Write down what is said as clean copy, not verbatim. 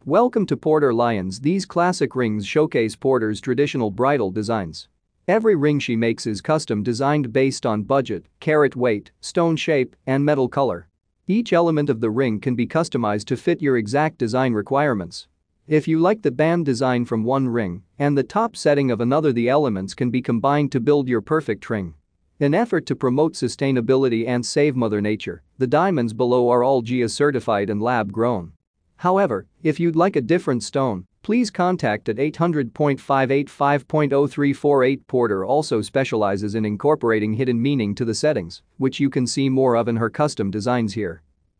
Welcome to Porter Lyons. These classic rings showcase Porter's traditional bridal designs. Every ring she makes is custom designed based on budget, carat weight, stone shape, and metal color. Each element of the ring can be customized to fit your exact design requirements. If you like the band design from one ring and the top setting of another, the elements can be combined to build your perfect ring. In an effort to promote sustainability and save Mother Nature, the diamonds below are all GIA certified and lab grown. However, if you'd like a different stone, please contact at 800.585.0348. Porter also specializes in incorporating hidden meaning to the settings, which you can see more of in her custom designs here.